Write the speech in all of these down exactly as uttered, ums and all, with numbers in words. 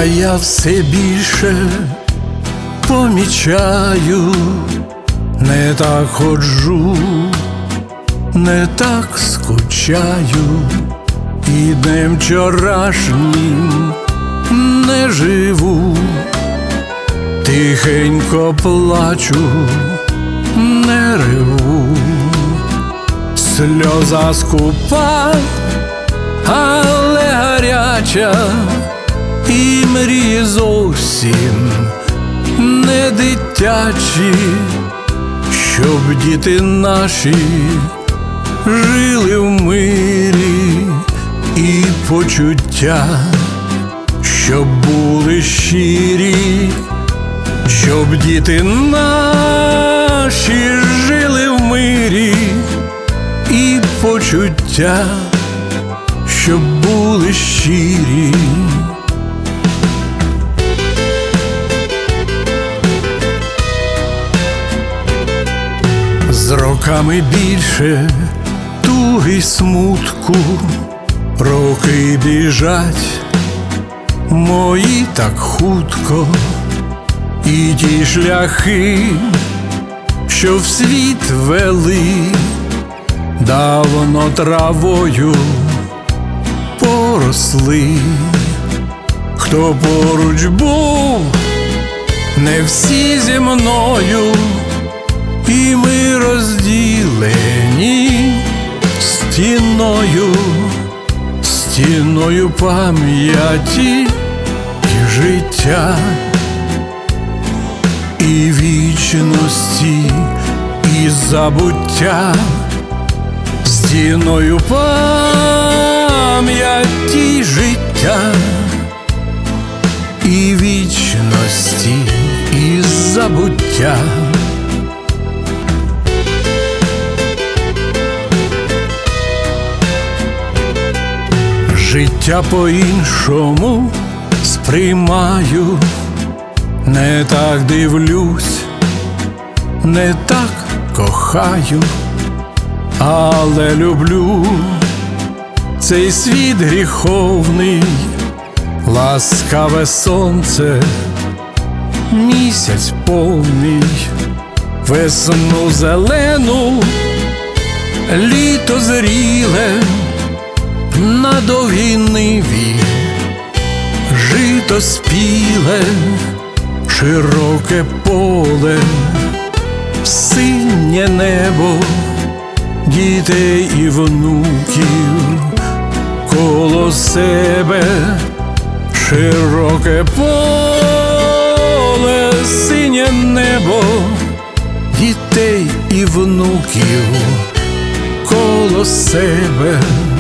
Та я все більше помічаю, не так ходжу, не так скучаю, і днем вчорашнім не живу. Тихенько плачу, не реву, сльоза скупа, але гаряча, і мрії зовсім не дитячі, щоб діти наші жили в мирі, і почуття, щоб були щирі, щоб діти наші жили в мирі, і почуття, щоб були щирі. З роками більше туги й смутку, роки біжать мої так хутко, і ті шляхи, що в світ вели, давно травою поросли. Хто поруч був, не всі зі мною, і ми розділені стіною, стіною пам'яті і життя, і вічності, і забуття, стіною пам'яті і життя, і вічності, і забуття. Життя по-іншому сприймаю, не так дивлюсь, не так кохаю, але люблю цей світ гріховний, ласкаве сонце, місяць повний, весну зелену, літо зріле, на довгій ниві жито спіле, широке поле, синє небо, дітей і внуків коло себе, широке поле, синє небо, дітей і внуків коло себе.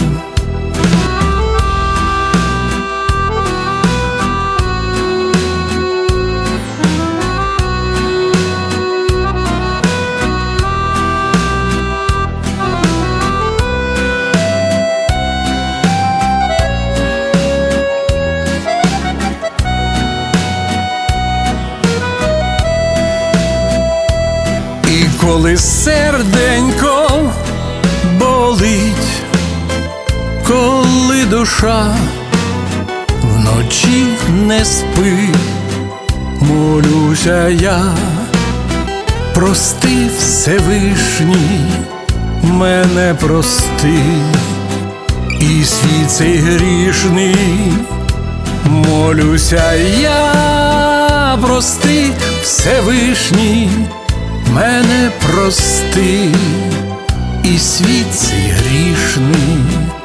І коли серденько болить, коли душа вночі не спить, молюся я: прости, Всевишній, мене прости, і світ цей грішний, молюся я: прости, Всевишній, мене прости, і світ цей грішний.